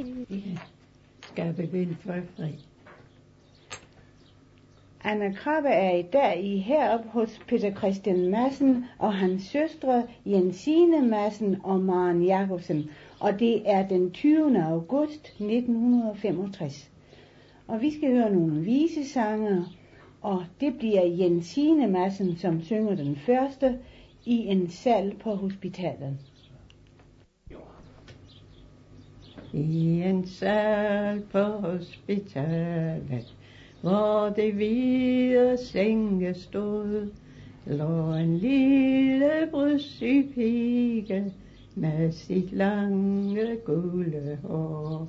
Ja, skal begynde forfra. Anna Krabbe er i dag heroppe hos Peter Christian Madsen og hans søstre Jensine Madsen og Maren Jacobsen, og det er den 20. august 1965. Og vi skal høre nogle visesange, og det bliver Jensine Madsen, som synger den første i en sal på hospitalet. I en sal på hospitalet, hvor det hvide senge stod, lå en lille brystig pige med sit lange gule hår.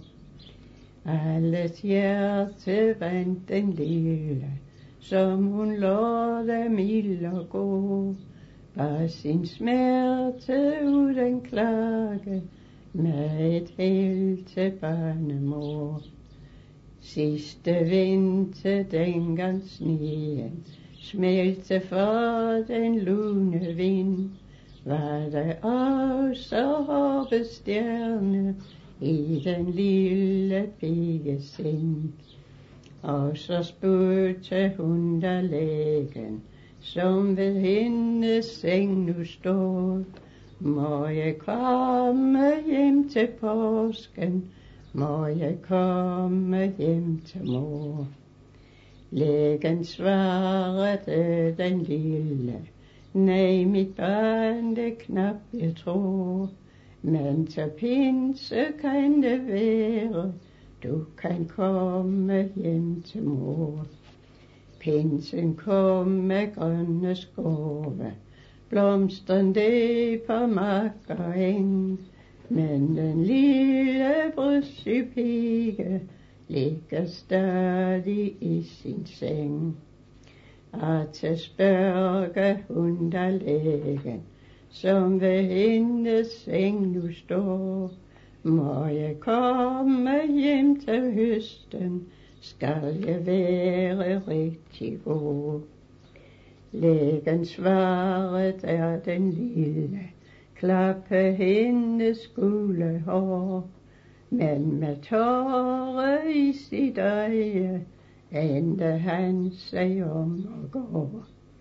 Alles hjerte vandt den lille, som hun lå der mild og god. Var sin smerte uden klage, med et held til barnemor. Sidste vinter dengang sneen smelte for den lune vind, var der også håbets stjerne i den lille piges sind. Og så spurgte hun da lægen, som ved hendes seng nu stod, må jeg komme hjem til påsken, må jeg komme hjem til mor. Lægen svarede den lille, nej mit barn, det knap jeg tror, men til pinse kan det være, du kan komme hjem til mor. Pinsen kom med grønne skove, blomstren det på mark og eng, men den lille brystige pige ligger stadig i sin seng. Og til spørge hun da lægen, som ved hendes seng nu står, må jeg komme hjem til høsten, skal jeg være rigtig god. Lægen svaret er den lille, klappe hendes gule hår, men med tårer i sit øje, endte han sig om og går.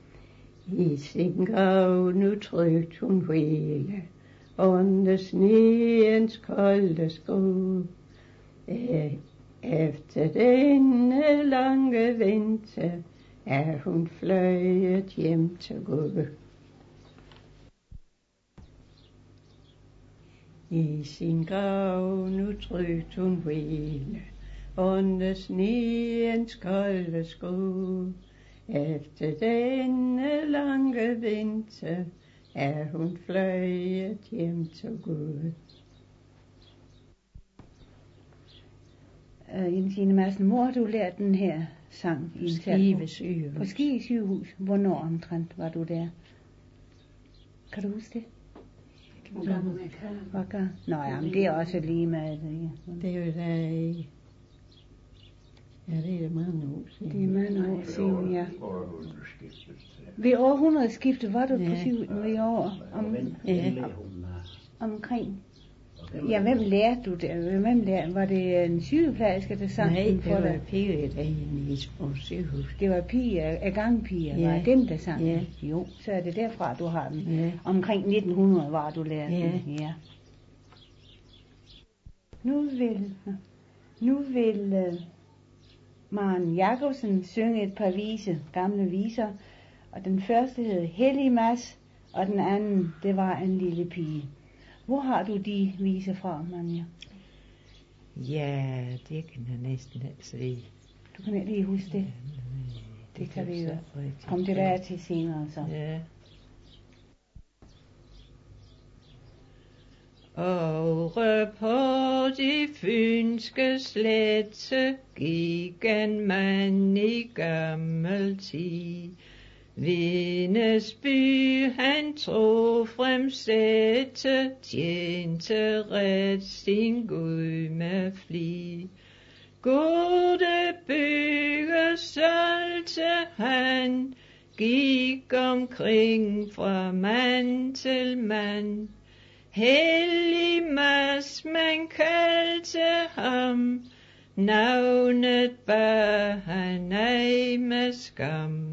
I sin grav nu trygt hun hvile, under sneens kolde skru. Efter denne lange vinter er hun fløjet hjem til Gud. I sin grav nu trygt hun hvile, under sneens kolde skru. Efter denne lange vinter er hun fløjet hjem til Gud. Jensine Madsen, hvor har du lært den her sang? Skive sygehus. På Skive sygehus. Hvornår omtrent var du der? Kan du huske det? Nå ja, men det er også lige med det. Det er jo da i... Ja, det er mange år siden. Det er mange år siden, ja. Ved århundredeskiftet var du på sygehuset i år omkring. Ja, hvem lærte du det? Var det en sygeplejerske, der sang den for dig? Nej, det var piger derinde i sygehus. Det var piger, gangpiger, var dem, der sang den? Jo, så er det derfra, du har den. Ja. Omkring 1900 var du lært den. Ja. Nu vil Maren Jacobsen synge et par gamle viser, og den første hed Hellig Mads, og den anden, det var En lille pige. Hvor har du de viser fra, Manja? Ja, det kan jeg næsten ikke sige. Du kan ikke lige huske det? Det kan vi jo komme tilbage til senere så. Ja. Over på de fynske slette gik en mand i gammel tid. Vennesby han trofrem sætte, tjente ret sin Gud med flid. Gode bygge solgte han, gik omkring fra mand til mand. Hellig Mads man han kaldte ham, navnet bar han ej med skam.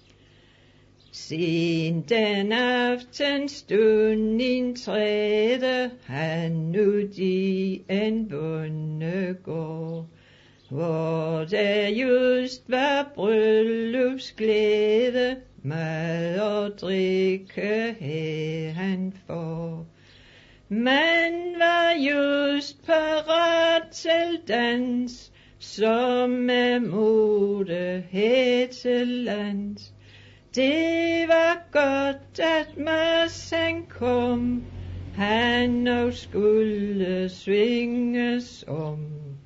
Sent den aftenstund indtræder han ud i en bondegård, hvor der just var bryllupsglæde, mad og drikke havde han får. Man var just parat til dans, som med mode hed til lands. Det var godt, at Mads han kom, han nu skulle svinges om.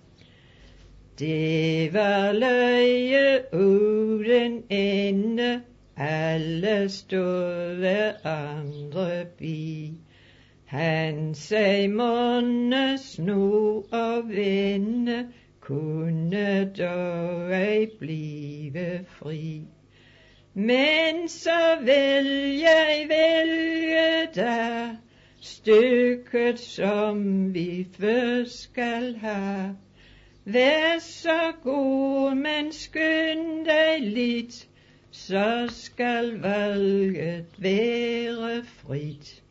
Det var løje uden ende, alle stod hver andre bi. Han sagde månes nu og vende, kunne dog ej blive fri. Men så vil jeg vælge dig, stykket som vi først skal have. Vær så god, men skynd dig lidt, så skal valget være frit.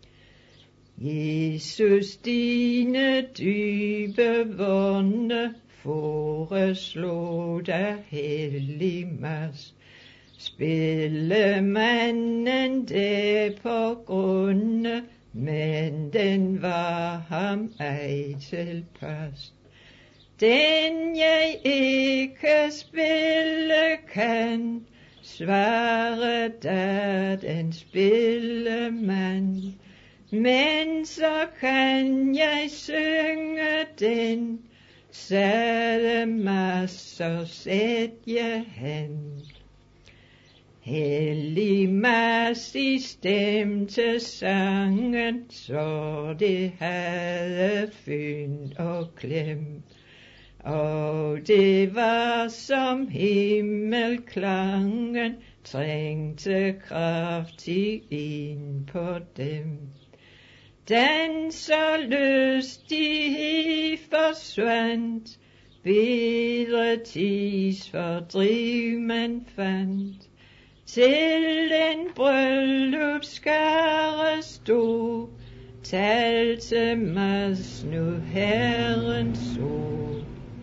Jesus, dine dybe vonde foreslog dig hellig Mads. Spille manden der på grunde, men den var ham ej tilpas. Den jeg ikke spille kan, svare da den spillemand. Men så kan jeg synge den, sagde Mads, så sæt jeg hen. Hellig Mads, I stemte sangen, så det havde fynd og klem. Og det var som himmelklangen, trængte kraftigt ind på dem. Den så lystig forsvandt, bedre tids fordriv man fandt. Til den bryllupsskare stod, talte Mads nu Herrens ord.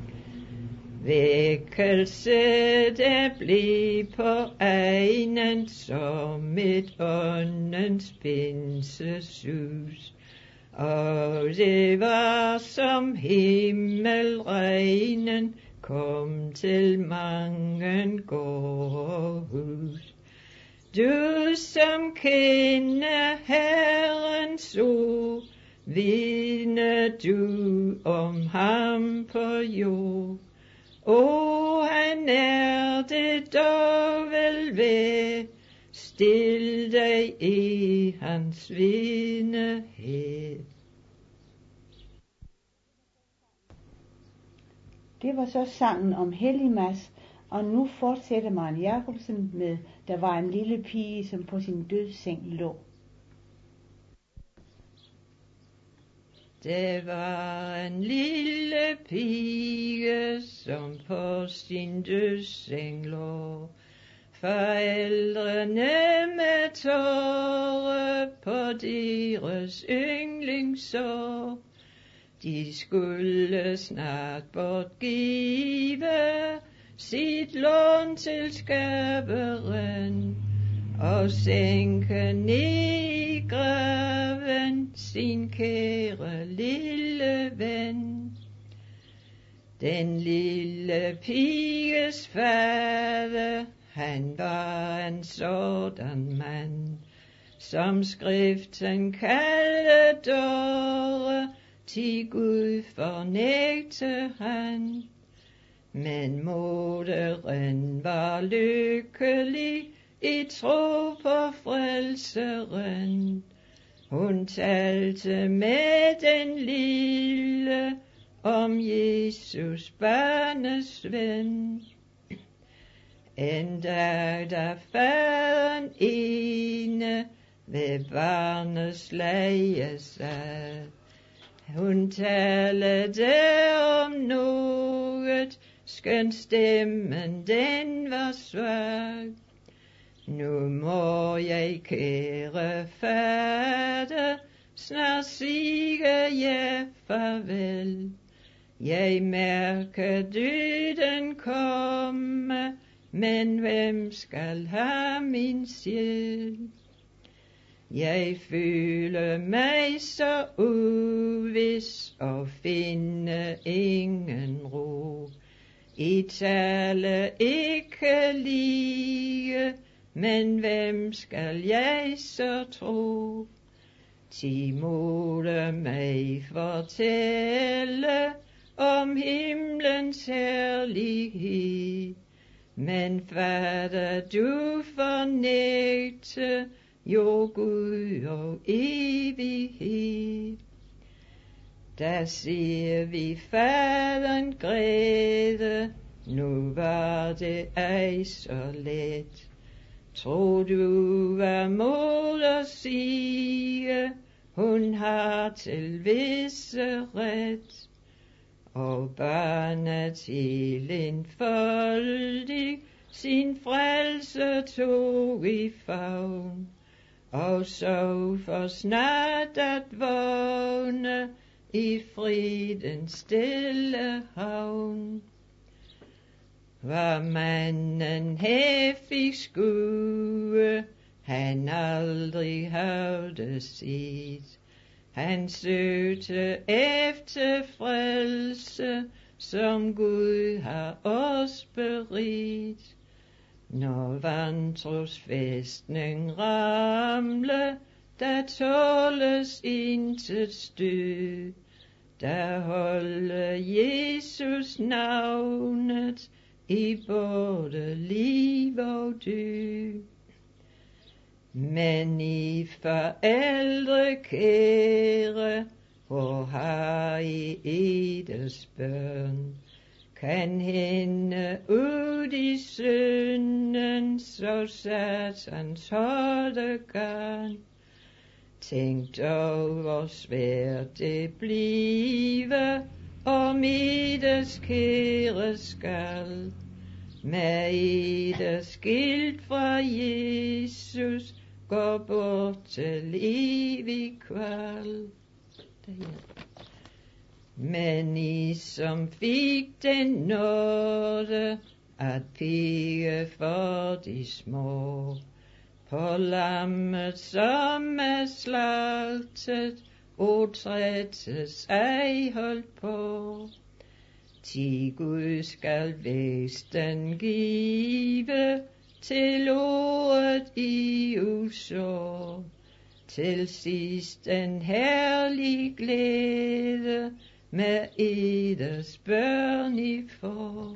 Vækkelse der blev på egnen som et åndens pinsesus, og det var som himmelregnen kom til mange gårdhus. Du som kender Herrens ord, vidner du om ham på jord. Han er det dog vel ved, stil dig i hans vidnehed. Det var så sangen om Hellig Mads, og nu fortsætter Maren Jacobsen med Der var en lille pige, som på sin dødsseng lå. Der var en lille pige, som på sin dødsseng lå. Forældrene med tårer på deres yndlingsår. De skulle snart bortgive sit lån til skaberen og sænke ned i graven sin kære lille ven. Den lille piges fader, han var en sådan mand, som skriften kalder dåre, til Gud fornægte han. Men moderen var lykkelig i tro på frelseren. Hun talte med den lille om Jesus barnets ven. En dag da faderen ene ved barnets leje sad, Hun talte om noget, skønt stemmen den var svag. Nu må jeg, kære fader, snart sige jeg farvel. Jeg mærker døden komme, men hvem skal have min sjæl? Jeg føler mig så uvis og finde ingen ro. I tale ikke lige, men hvem skal jeg så tro? Ti måtte mig fortælle om himlens herlighed, men fader, du fornægte jo Gud og evighed. Der ser vi faderen græde, nu var det ej så let. Tror du, hvad moder sige, hun har til visse ret. Og barnet til enfoldig sin frelse tog i favn, og så for snart at vågne i fridens stille havn. Var manden hæfig skue, han aldrig havde set. Han søgte efter frelse, som Gud har os beredt. Når vantros fæstning ramle, der tåles intet stød. Der holder Jesus navnet i både liv og død. Men I forældre kære, hvor har I eders børn? Kan hende ud i synden, så Satans hårde garn. Tænk dog, hvor svært det blive, om eders kære skal. Med eders skilt fra Jesus, går bort til evig kval. Men I som fik den nåde at pige for de små, på lammet som er slagtet, og trættes ej holdt på. Ti Gud skal væsten give til ordet I uså, til sidst en herlig glæde med eders børn I får.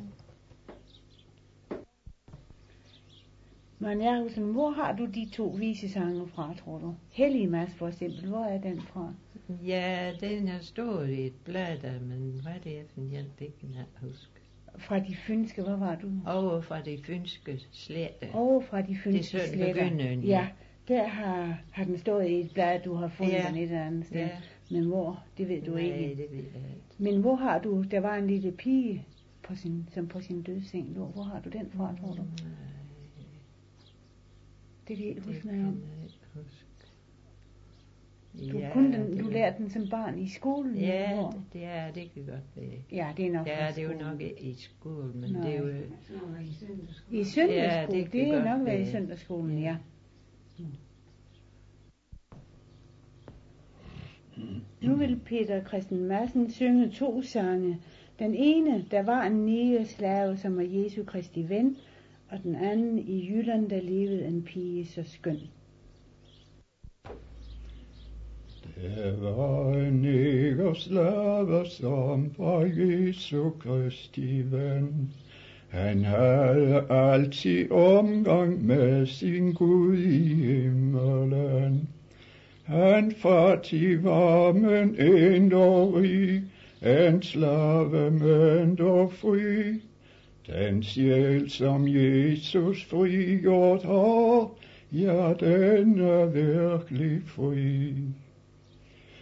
Marianne Jacobsen, hvor har du de 2 visesange fra, tror du? Hellige Mads for eksempel, hvor er den fra? Ja, den har stået i et blad, men hvad er det for en, det kan jeg huske. Fra de fynske, hvor var du? Over fra de fynske sletter. Over fra de fynske sletter. Ja, der har den stået i et blad, du har fundet den et eller andet sted. Ja. Men hvor, det ved du ikke. Nej, det ved jeg ikke. Men hvor har du, der var en lille pige som på sin dødsseng. Hvor har du den fra, tror du? Det kan jeg ikke huske noget om. Du lærte den som barn i skolen? Ja, det kan godt være. Ja, det er nok det er jo nok ikke i skolen, men det er jo... I søndagsskolen, det er nok været i søndagsskolen, ja. Nu vil Peter Christian Madsen synge 2 sange. Den ene, der var en negerslave, som var Jesu Kristi ven, og den anden, i Jylland, der levede en pige så skøn. Der var en negerslave, som var Jesu Kristi ven. Han havde altid omgang med sin Gud i himmelen. Han fattig var, men endog rig, en slave, men dog fri. Den sjæl, som Jesus frigjort har, ja, den er virkelig fri.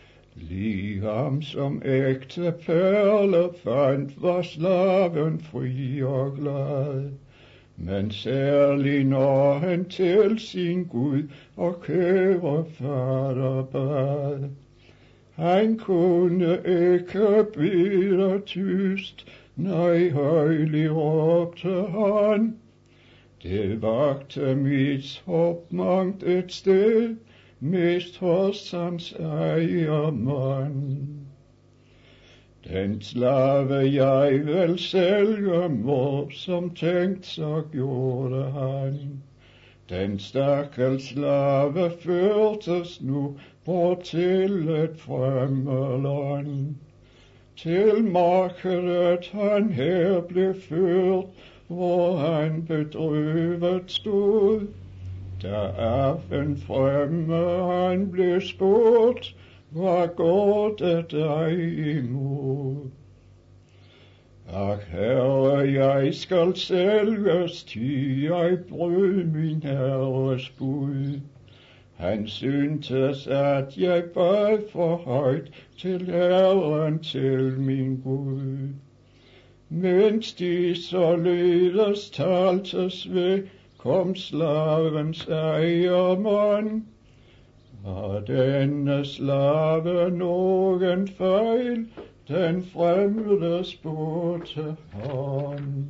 Ligam som ægte perle fandt var slaven fri og glad, men særlig når han til sin Gud og kære fader bad. Han kunne ikke bede tyst, nej højlig råbte han. Det vagte mit håb mangt et sted, mest hos hans ejermand. Den slave jeg vel sælge må, som tænkt så gjorde han. Den stakkels slave førtes nu bort til et fremmed. Til markedet han her blev ført, hvor han bedrøvet stod. Da affen fremme han blev spurgt, hvad går det dig imod? Ak, herre, jeg skal sælges, ty jeg brød min herres bud. Han syntes, at jeg bad for højt til Herren, til min Gud. Mens de således taltes ved, kom slavens ejermand. Var denne slave nogen fejl, den fremmede spurgte han.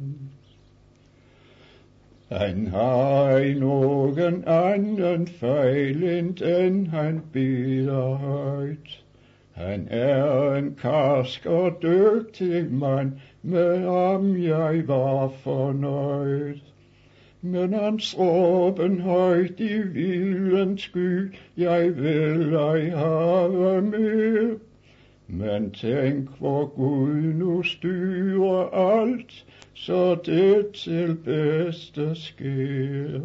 Han har i nogen anden fejl, end den han beder højt. Han er en karsk og dygtig mand, med ham jeg var fornøjd. Men hans råben højt i vildens sky, jeg vil ej have mere. Men tænk, hvor Gud nu styrer alt, så det til bedste sker.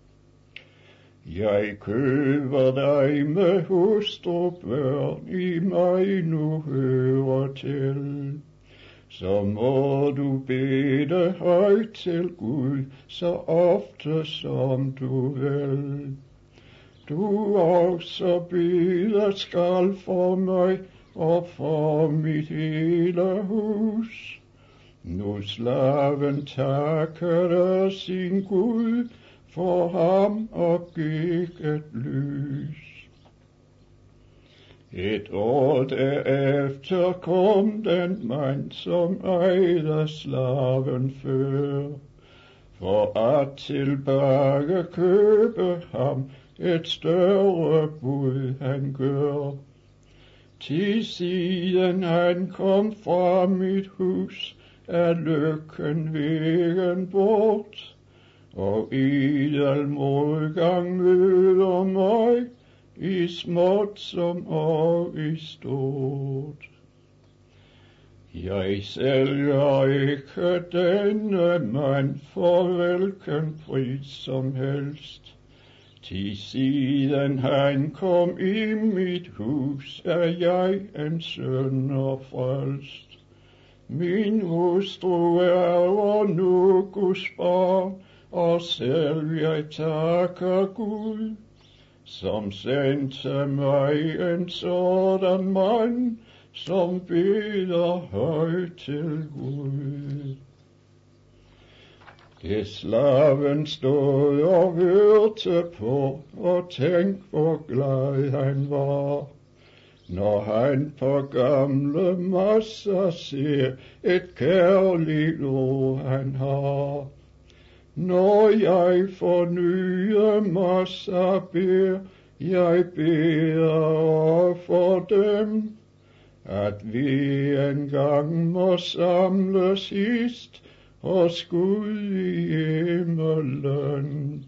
Jeg køber dig med hustru børn, i mig nu hører til. Så må du bede højt til Gud, så ofte som du vil. Du også bede skal for mig, og for mit hele hus. Nu slaven takkede sin Gud, for ham opgik et lys. Et år derefter kom den mand, som ejede slaven før, for at tilbage købe ham, et større bud han gør. Til siden han kom fra mit hus, er lykken vejen bort, og idel modgang møder mig, i småt som og i stort. Jeg sælger ikke denne mand for hvilken pris som helst. Til siden han kom i mit hus, er jeg en sønder frelst. Min hustru er nu Guds barn, og selv jeg takker Gud, som sendte mig en sådan mand, som beder højt til Gud. Det slaven stod og hørte på, og tænk hvor glad han var, når han på gamle masser ser et kærligt ord han har. Når jeg for nye masser beder, jeg beder for dem, at vi engang må samles hist hos Gud i himmelen.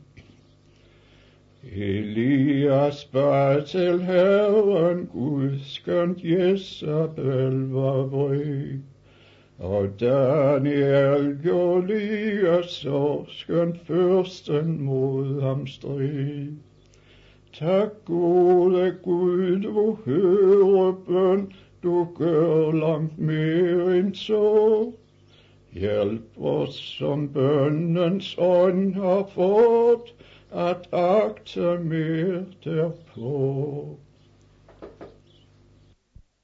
Elias bad til Herren Gud, skønt Jezabel var vred. Og Daniel gjorde lige så, skønt fyrsten mod ham strid. Tak gode Gud, du hører bøn, du gør langt mere end så. Hjælp os, som bønnens ånd har fået, at agte mere derpå.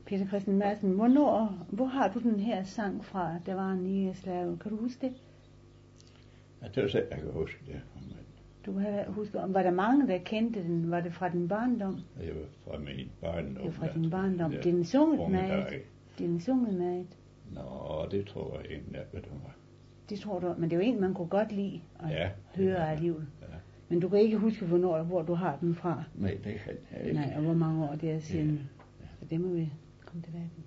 Peter Christian Madsen, hvor har du den her sang fra, der var en Nigeslave? Kan du huske det? Ja, det er så, jeg kan huske det. Men Du kan huske, var der mange, der kendte den? Var det fra din barndom? det var fra min barndom. Det var fra din barndom. Ja, Det er den sunget unge med. dage. Det er den sunget med. Nå, det tror jeg egentlig, at det var. Det tror du, men det er jo en, man kunne godt lide at Ja, høre alligevel. Ja. Men du kan ikke huske, hvor du har den fra. Nej, det kan jeg ikke. Nej, og hvor mange år det er siden. Ja. Så det må vi komme tilbage til.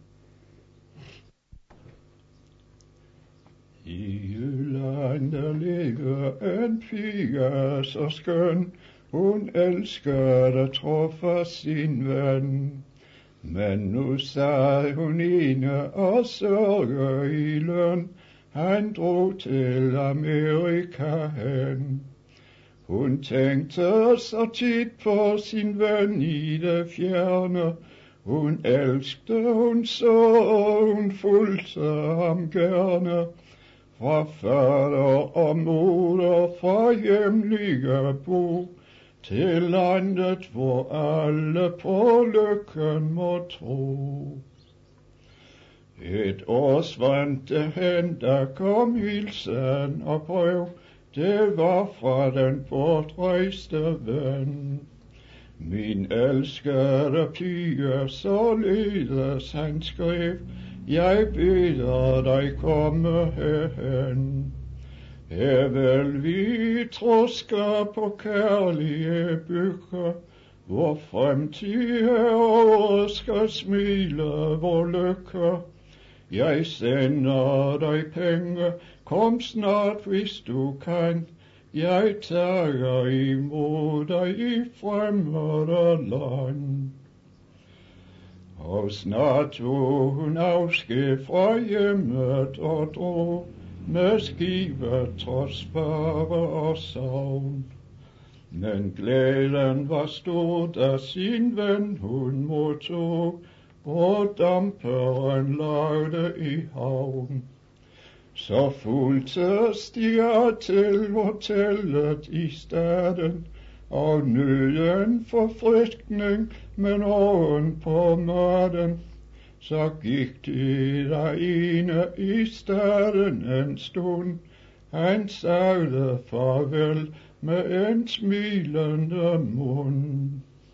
I Jylland der ligger en pige så skøn, hun elsker at træffe sin ven. Men nu sad hun ene og sørger i løn, han drog til Amerika hen. Hun tænkte så tit på sin ven i det fjerne, hun elskede, hun så, hun fulgte ham gerne. Fra fader og moder, fra hjemlige bo, til landet, hvor alle på lykken må tro. Et år svandt det hen, der kom hilsen og brev, det var fra den bortrejste ven. Min elskede pige, således han skrev, jeg beder dig komme herhen. Her vil vi troske på kærlige bygge, hvor fremtid herovre skal smile vor lykke. Jeg sender dig penge, kom snart hvis du kan. Jeg tager imod dig i fremmede land. Og snart tog hun afsked fra hjemmet og drog, med skibet trods fare og savn. Men glæden var stor, da sin ven hun modtog, og damperen lagde i havn. Så fulgtes de til hotellet i staden, og nøden forfriskning, men oven på maden. Så gik de der ene i staden en stund, han sagde farvel med en smilende mund.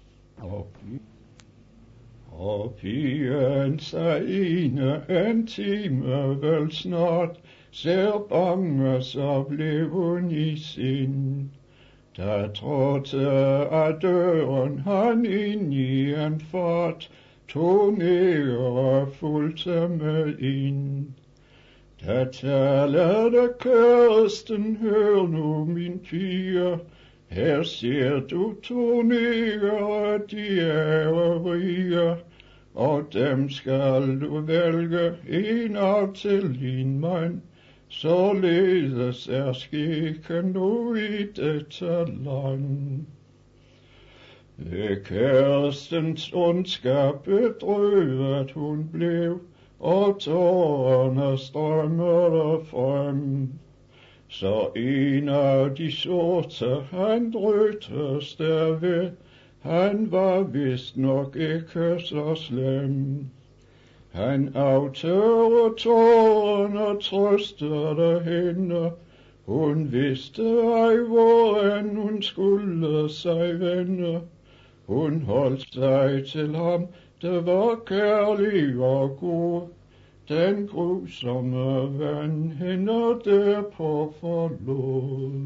Og pigen sagde en time vel snart, ser bange, så blev hun i sind. Da trådte af døren han ind i en fart, tog ned og fulgte med ind. Da talede kæresten, hør nu min pige, her ser du to negere, de er rige, og dem skal du vælge en af til din mand. Således er skikken nu i dette land. Ved kærestens ondskab bedrøvet hun blev, og tårerne strømmede frem. Så en af de sorte, han drøttes derved, han var vist nok ikke så slem. Han aftørrede tårerne og trøstede hende, hun vidste ej, hvorhen hun skulle sig vende. Hun holdt sig til ham, det var kærlig og god, den grusomme ven hende derpå forlod.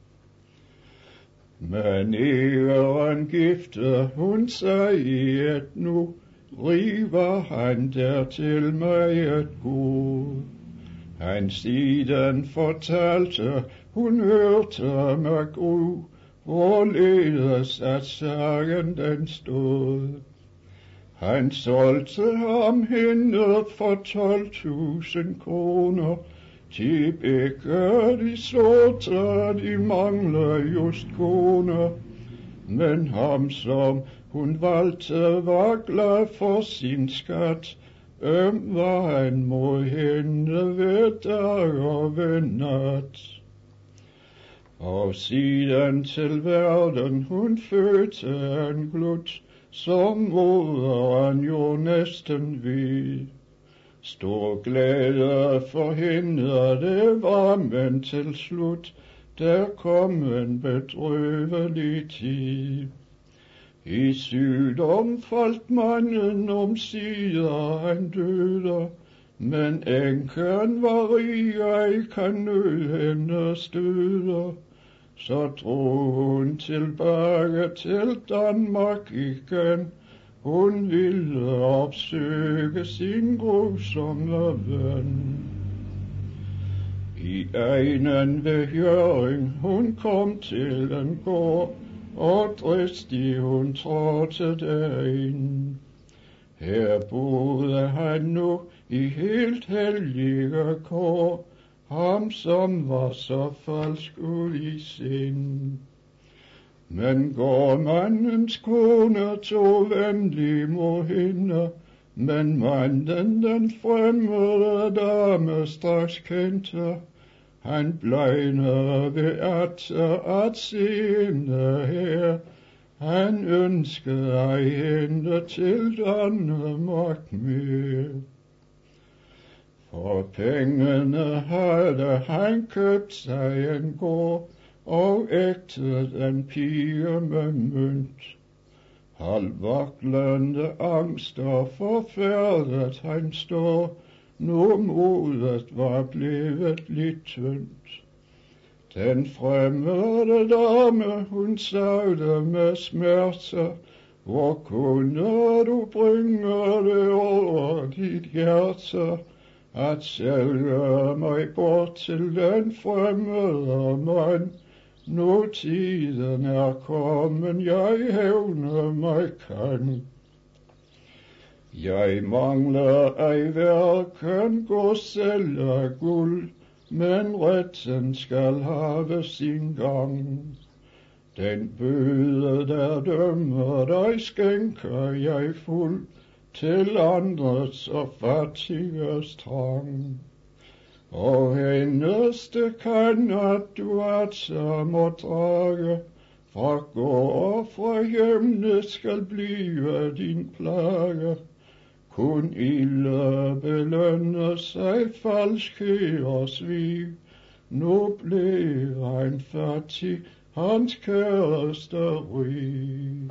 Men egeren gifte hun sig i et nu, river han dertil med et god. Han siden fortalte, hun hørte med gru, hvorledes at sagen den stod. Han solgte ham hende for 12.000 kroner, til begge de sorte, de mangler just kone. Men ham som hun valgte var glad for sin skat, var han mod hende ved dag og ved nat. Og siden til verden hun fødte en glut, som moderen jo næsten ved. Stor glæde for hende det var, men til slut, der kom en bedrøvelig tid. I sygdom faldt manden omsider, han døde, men enken var rig, ej kan nød hende støde. Så drog hun tilbage til Danmark igen, hun ville opsøge sin grusomme ven. I egnen ved Hjørring hun kom til en gård, og dristig hun trådte derind. Her boede han nu i helt hellige kår, ham som var så falsk ud i sind. Men gårdmandens kone tog venlig mod hende, men manden den fremmede dame straks kendte. Han blegnede ved at se hende her, han ønskede ej hende til Danmark mere. For pengene havde han købt sig en gård, og ægtet en pige med mønt. Halvvaklende angst og forfærdet han står, nu modet var blevet lidt tyndt. Den fremmede dame, hun sagde med smerte, hvor kunne du bringe det over dit hjerte, at sælge mig bort til den fremmede mand? Nu tiden er kommet, jeg hævne mig kan. Jeg mangler ej hverken gods eller guld, men retten skal have sin gang. Den bøde, der dømmer dig, skænker jeg fuld, til andres og fattiges trang. Og eneste kan, at du altså må drage, fra gård og fra hjemne skal blive din plage. Kun ilde belønner sig falskhed og svig, nu blev han fattig, hans kæreste rig.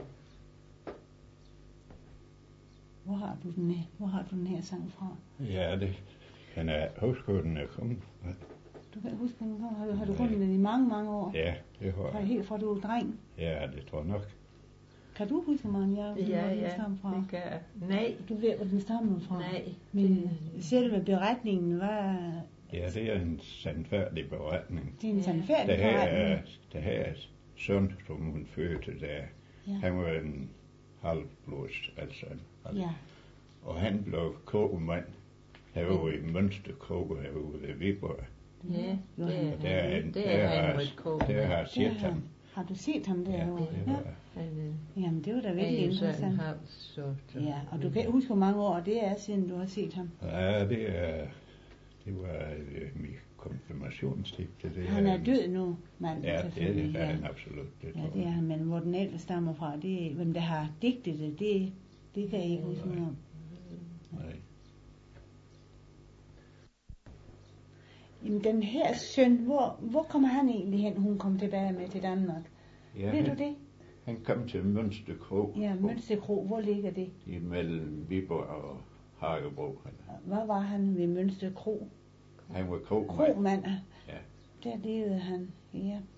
Hvor har du den her sang fra? Ja, det kan jeg huske, hvor den er kommet. Du kan huske, hvor den kommer. Har du fundet den i mange, mange år? Ja, det har jeg. Helt fra du var dreng? Ja, det tror jeg nok. Kan du huske, Maren Jacobsen, hvor den stammer fra? Det kan jeg. Nej. Du ved, hvor den stammer fra? Nej. Men selve beretningen var... Ja, det er en sandfærdig beretning. Det er en sandfærdig beretning. Det her er søn, som hun fødte der. Ja. Han var en halvblods, altså. Ja. Og han blev kogemand herude i Mønsterkog herude ved Viborg. Ja, Der har jeg set ham. Har du set ham derovre? Ja. Jamen, det var da virkelig interessant. Ja, og du kan ikke huske, hvor mange år det er, siden du har set ham? Ja, det var min konfirmationstid. Han er død nu, manden. Ja, det er han absolut. Det er han, men hvor den ellers stammer fra, hvem der har digtet det kan jeg ikke huske noget om. Nej. Jamen, den her søn, hvor kommer han egentlig hen, hun kom tilbage med til Danmark? Ja, ved du det? Han kom til Mønsterkro. Ja, Mønsterkro, hvor ligger det? Imellem Viborg og Hagebro. Hvad var han ved Mønsterkro? Han var kromand. Kromand. Ja. Der levede han, ja.